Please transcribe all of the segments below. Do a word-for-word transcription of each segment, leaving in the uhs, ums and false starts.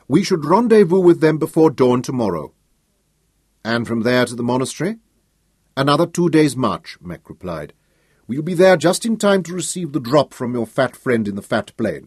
We should rendezvous with them before dawn tomorrow. And from there to the monastery? Another two days' march, Mech replied. We'll be there just in time to receive the drop from your fat friend in the fat plane.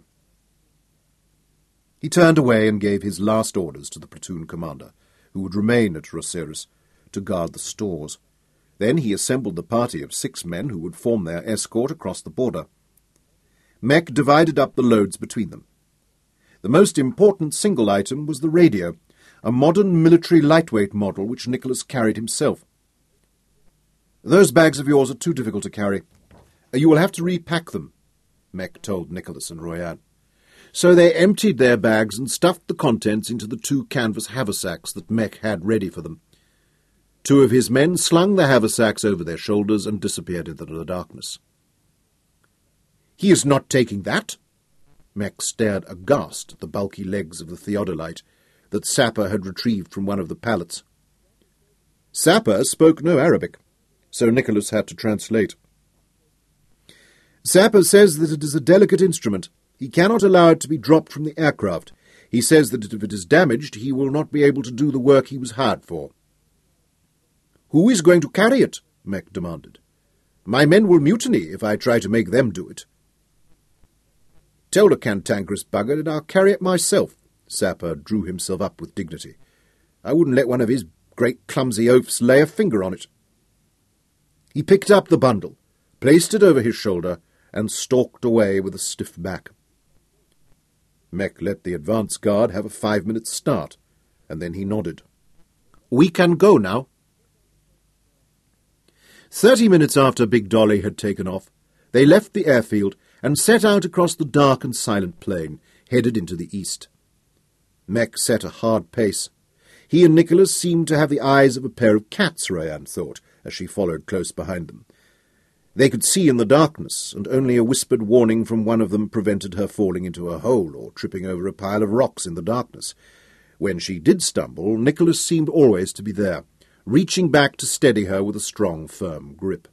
He turned away and gave his last orders to the platoon commander, who would remain at Roseris to guard the stores. Then he assembled the party of six men who would form their escort across the border. Mech divided up the loads between them. The most important single item was the radio, a modern military lightweight model which Nicholas carried himself. Those bags of yours are too difficult to carry. You will have to repack them, Mech told Nicholas and Royan. So they emptied their bags and stuffed the contents into the two canvas haversacks that Mech had ready for them. Two of his men slung the haversacks over their shoulders and disappeared into the darkness. He is not taking that. Mech stared aghast at the bulky legs of the theodolite that Sapper had retrieved from one of the pallets. Sapper spoke no Arabic, so Nicholas had to translate. Sapper says that it is a delicate instrument. He cannot allow it to be dropped from the aircraft. He says that if it is damaged, he will not be able to do the work he was hired for. Who is going to carry it? Mech demanded. My men will mutiny if I try to make them do it. Tell the cantankerous bugger that I'll carry it myself. Sapper drew himself up with dignity. I wouldn't let one of his great clumsy oafs lay a finger on it. He picked up the bundle, placed it over his shoulder, and stalked away with a stiff back. Mech let the advance guard have a five-minute start, and then he nodded. We can go now. Thirty minutes after Big Dolly had taken off, they left the airfield and set out across the dark and silent plain, headed into the east. Mech set a hard pace. He and Nicholas seemed to have the eyes of a pair of cats, Royan thought, as she followed close behind them. They could see in the darkness, and only a whispered warning from one of them prevented her falling into a hole or tripping over a pile of rocks in the darkness. When she did stumble, Nicholas seemed always to be there, reaching back to steady her with a strong, firm grip.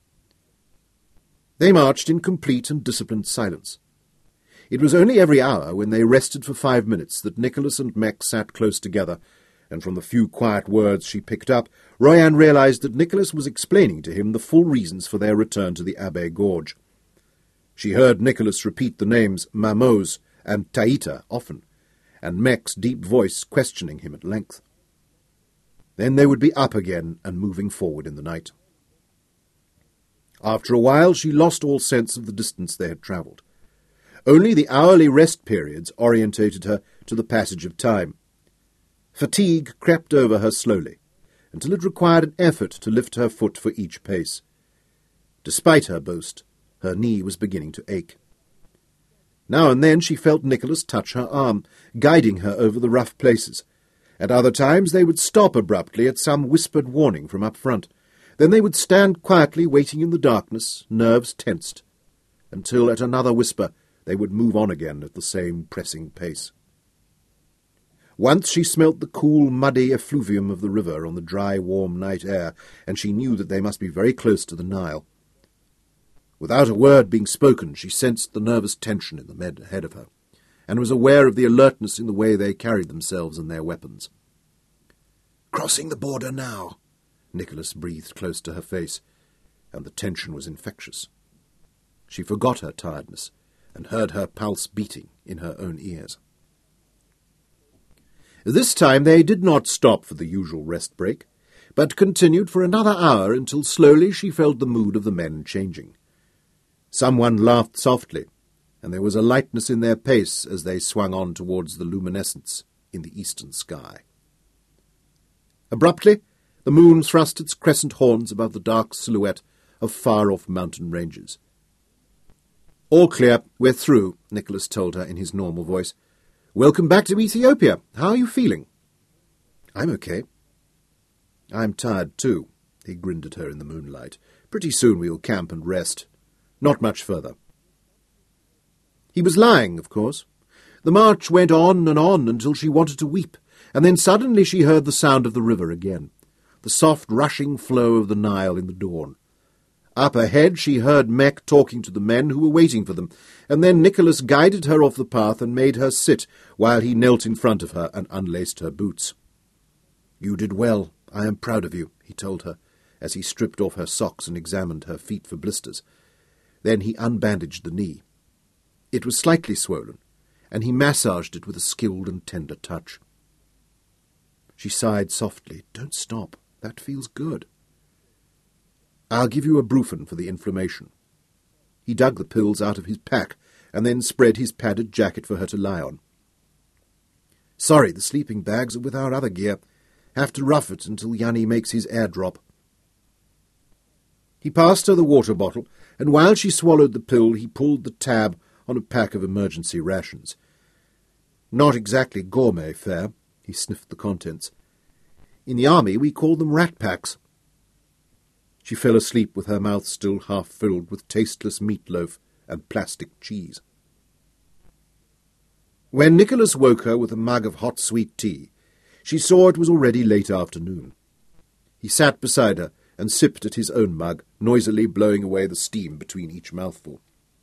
They marched in complete and disciplined silence. It was only every hour, when they rested for five minutes, that Nicholas and Mech sat close together, and from the few quiet words she picked up, Royan realized that Nicholas was explaining to him the full reasons for their return to the Abbey Gorge. She heard Nicholas repeat the names Mamos and Taita often, and Mech's deep voice questioning him at length. Then they would be up again and moving forward in the night. After a while she lost all sense of the distance they had travelled. Only the hourly rest periods orientated her to the passage of time. Fatigue crept over her slowly, until it required an effort to lift her foot for each pace. Despite her boast, her knee was beginning to ache. Now and then she felt Nicholas touch her arm, guiding her over the rough places. At other times they would stop abruptly at some whispered warning from up front. Then they would stand quietly waiting in the darkness, nerves tensed, until at another whisper they would move on again at the same pressing pace. Once she smelt the cool, muddy effluvium of the river on the dry, warm night air, and she knew that they must be very close to the Nile. Without a word being spoken, she sensed the nervous tension in the men ahead of her, and was aware of the alertness in the way they carried themselves and their weapons. "Crossing the border now," Nicholas breathed close to her face, and the tension was infectious. She forgot her tiredness, and heard her pulse beating in her own ears. This time they did not stop for the usual rest break, but continued for another hour until slowly she felt the mood of the men changing. Someone laughed softly, and there was a lightness in their pace as they swung on towards the luminescence in the eastern sky. Abruptly, the moon thrust its crescent horns above the dark silhouette of far-off mountain ranges. "All clear, we're through," Nicholas told her in his normal voice. "Welcome back to Ethiopia. How are you feeling?" "I'm okay." "I'm tired, too," he grinned at her in the moonlight. "Pretty soon we'll camp and rest. Not much further." He was lying, of course. The march went on and on until she wanted to weep, and then suddenly she heard the sound of the river again, the soft rushing flow of the Nile in the dawn. Up ahead she heard Mek talking to the men who were waiting for them, and then Nicholas guided her off the path and made her sit while he knelt in front of her and unlaced her boots. "You did well. I am proud of you," he told her, as he stripped off her socks and examined her feet for blisters. Then he unbandaged the knee. It was slightly swollen, and he massaged it with a skilled and tender touch. She sighed softly. "Don't stop. That feels good." "I'll give you a brufen for the inflammation." He dug the pills out of his pack and then spread his padded jacket for her to lie on. "Sorry, the sleeping bags are with our other gear. Have to rough it until Yanni makes his airdrop." He passed her the water bottle, and while she swallowed the pill he pulled the tab on a pack of emergency rations. "Not exactly gourmet fare," he sniffed the contents. "In the army we call them rat packs." She fell asleep with her mouth still half filled with tasteless meatloaf and plastic cheese. When Nicholas woke her with a mug of hot sweet tea, she saw it was already late afternoon. He sat beside her and sipped at his own mug, noisily blowing away the steam between each mouthful.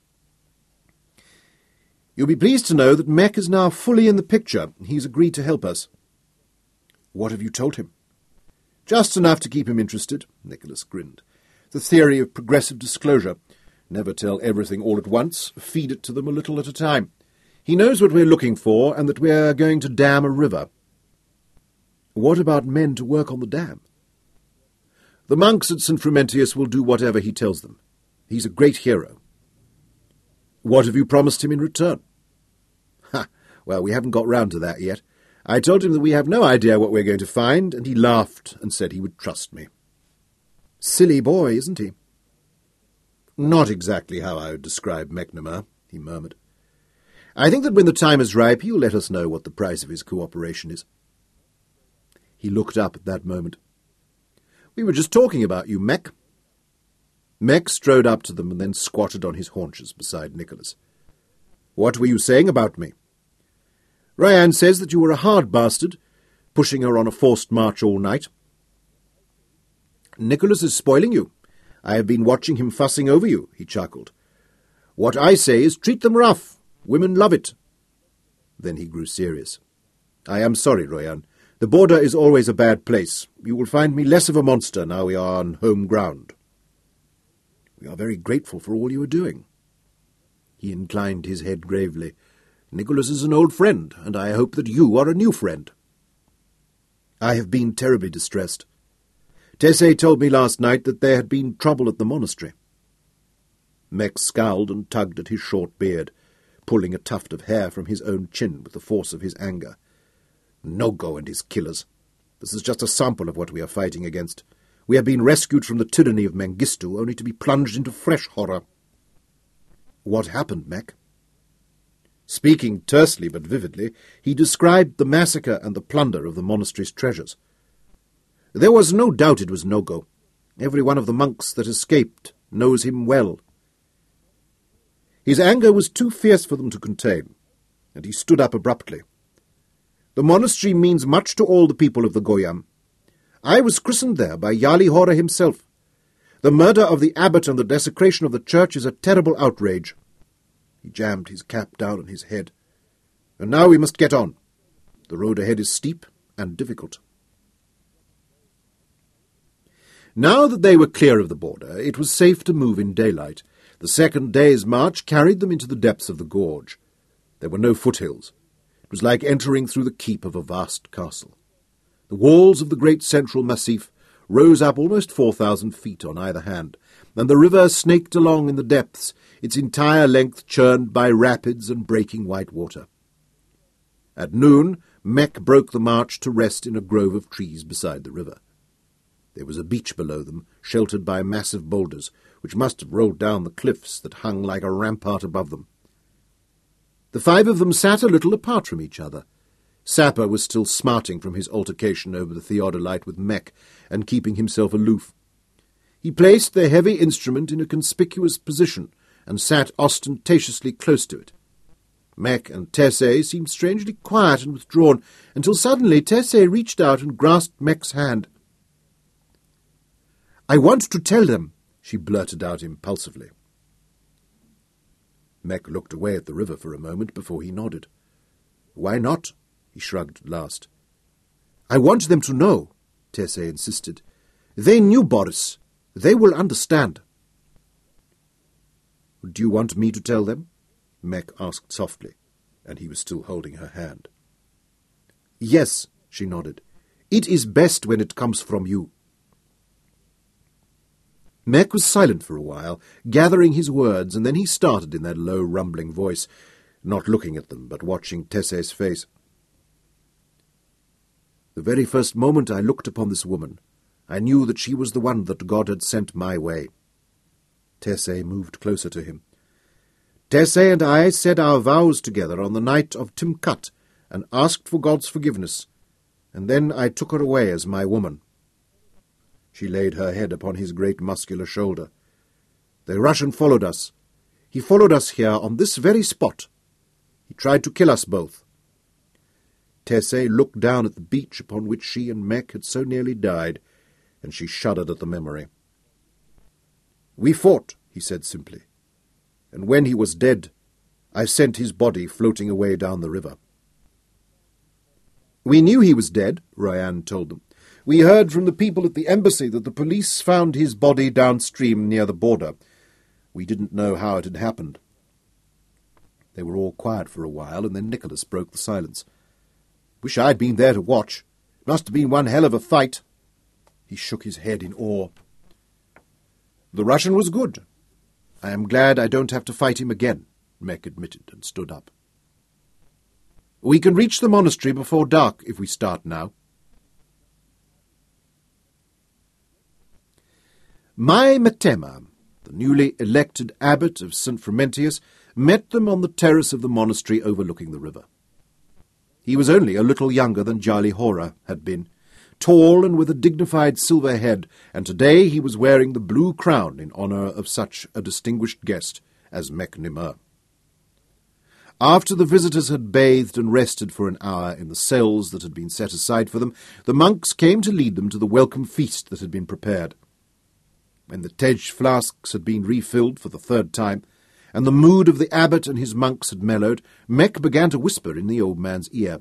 "You'll be pleased to know that Mek is now fully in the picture. He's agreed to help us." "What have you told him?" "Just enough to keep him interested," Nicholas grinned. "The theory of progressive disclosure. Never tell everything all at once. Feed it to them a little at a time. He knows what we're looking for, and that we're going to dam a river." "What about men to work on the dam?" "The monks at Saint Frumentius will do whatever he tells them. He's a great hero." "What have you promised him in return?" "Ha! Well, we haven't got round to that yet. I told him that we have no idea what we're going to find, and he laughed and said he would trust me." "Silly boy, isn't he?" "Not exactly how I would describe McNamara," he murmured. "I think that when the time is ripe he'll let us know what the price of his cooperation is." He looked up at that moment. "We were just talking about you, Mek." Mek strode up to them and then squatted on his haunches beside Nicholas. "What were you saying about me?" "Ryan says that you were a hard bastard, pushing her on a forced march all night." "Nicholas is spoiling you. I have been watching him fussing over you," he chuckled. "What I say is treat them rough. Women love it." Then he grew serious. "I am sorry, Royan. The border is always a bad place. You will find me less of a monster now we are on home ground." "We are very grateful for all you are doing." He inclined his head gravely. "Nicholas is an old friend, and I hope that you are a new friend." "I have been terribly distressed. Tessé told me last night that there had been trouble at the monastery." Mek scowled and tugged at his short beard, pulling a tuft of hair from his own chin with the force of his anger. "Nogo and his killers. This is just a sample of what we are fighting against. We have been rescued from the tyranny of Mengistu, only to be plunged into fresh horror." "What happened, Mek?" Speaking tersely but vividly, he described the massacre and the plunder of the monastery's treasures. "There was no doubt it was Nogo. Every one of the monks that escaped knows him well." His anger was too fierce for them to contain, and he stood up abruptly. "The monastery means much to all the people of the Goyam. I was christened there by Yali Hora himself. The murder of the abbot and the desecration of the church is a terrible outrage." He jammed his cap down on his head. "And now we must get on. The road ahead is steep and difficult." Now that they were clear of the border, it was safe to move in daylight. The second day's march carried them into the depths of the gorge. There were no foothills. It was like entering through the keep of a vast castle. The walls of the great central massif rose up almost four thousand feet on either hand, and the river snaked along in the depths, its entire length churned by rapids and breaking white water. At noon, Mek broke the march to rest in a grove of trees beside the river. There was a beach below them, sheltered by massive boulders, which must have rolled down the cliffs that hung like a rampart above them. The five of them sat a little apart from each other. Sapper was still smarting from his altercation over the theodolite with Mek, and keeping himself aloof. He placed the heavy instrument in a conspicuous position, and sat ostentatiously close to it. Mek and Tessé seemed strangely quiet and withdrawn, until suddenly Tessé reached out and grasped Mek's hand. "I want to tell them," she blurted out impulsively. Mek looked away at the river for a moment before he nodded. "Why not?" he shrugged at last. "I want them to know," Tessie insisted. "They knew Boris. They will understand." "Do you want me to tell them?" Mek asked softly, and he was still holding her hand. "Yes," she nodded. "It is best when it comes from you." Mek was silent for a while, gathering his words, and then he started in that low, rumbling voice, not looking at them, but watching Tessie's face. "The very first moment I looked upon this woman, I knew that she was the one that God had sent my way." Tessie moved closer to him. "Tessie and I said our vows together on the night of Timkat and asked for God's forgiveness, and then I took her away as my woman." She laid her head upon his great muscular shoulder. "The Russian followed us. He followed us here on this very spot. He tried to kill us both." Tessie looked down at the beach upon which she and Mek had so nearly died, and she shuddered at the memory. "We fought," he said simply, "and when he was dead, I sent his body floating away down the river." "We knew he was dead," Royan told them. "We heard from the people at the embassy that the police found his body downstream near the border. We didn't know how it had happened." They were all quiet for a while, and then Nicholas broke the silence. "Wish I'd been there to watch. Must have been one hell of a fight." He shook his head in awe. "The Russian was good. I am glad I don't have to fight him again," Mek admitted and stood up. "We can reach the monastery before dark if we start now." My Metema, the newly elected abbot of Saint Frumentius, met them on the terrace of the monastery overlooking the river. He was only a little younger than Jali Hora had been, tall and with a dignified silver head, and today he was wearing the blue crown in honour of such a distinguished guest as Mek Nimr. After the visitors had bathed and rested for an hour in the cells that had been set aside for them, the monks came to lead them to the welcome feast that had been prepared. When the tej flasks had been refilled for the third time, and the mood of the abbot and his monks had mellowed, Mek began to whisper in the old man's ear.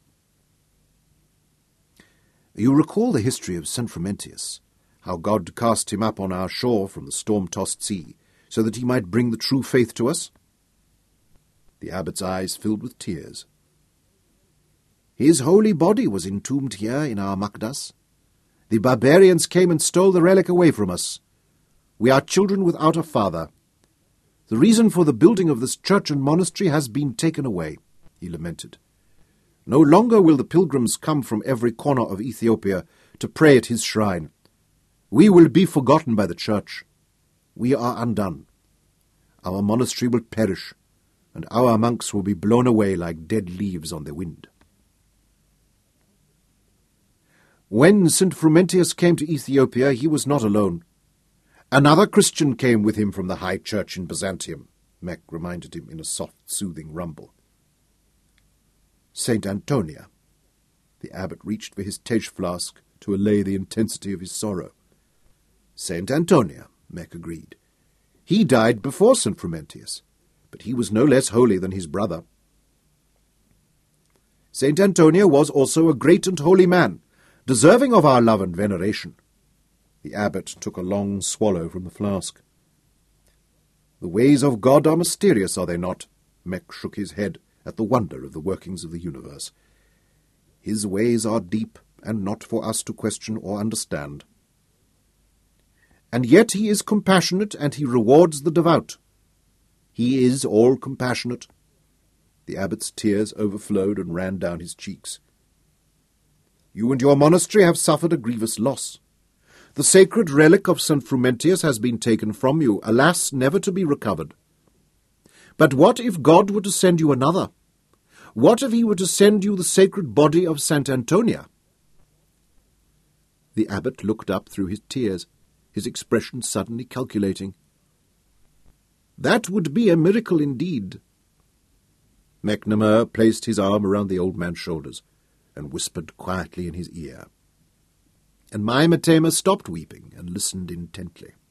"You recall the history of Saint Frumentius, how God cast him up on our shore from the storm-tossed sea, so that he might bring the true faith to us?" The abbot's eyes filled with tears. "His holy body was entombed here in our Makdas. The barbarians came and stole the relic away from us. We are children without a father. The reason for the building of this church and monastery has been taken away," he lamented. "No longer will the pilgrims come from every corner of Ethiopia to pray at his shrine. We will be forgotten by the church. We are undone. Our monastery will perish, and our monks will be blown away like dead leaves on the wind." When Saint Frumentius came to Ethiopia, he was not alone. "Another Christian came with him from the high church in Byzantium," Mek reminded him in a soft, soothing rumble. "Saint Antonia." The abbot reached for his tej flask to allay the intensity of his sorrow. "Saint Antonia," Mek agreed. "He died before Saint Frumentius, but he was no less holy than his brother." "Saint Antonia was also a great and holy man, deserving of our love and veneration." The abbot took a long swallow from the flask. "The ways of God are mysterious, are they not?" Mek shook his head at the wonder of the workings of the universe. "His ways are deep, and not for us to question or understand. And yet he is compassionate, and he rewards the devout. He is all compassionate." The abbot's tears overflowed and ran down his cheeks. "You and your monastery have suffered a grievous loss. The sacred relic of Saint Frumentius has been taken from you, alas, never to be recovered. But what if God were to send you another? What if he were to send you the sacred body of Saint Antonia?" The abbot looked up through his tears, his expression suddenly calculating. "That would be a miracle indeed." Mek Nimr placed his arm around the old man's shoulders and whispered quietly in his ear. And my Metema stopped weeping and listened intently.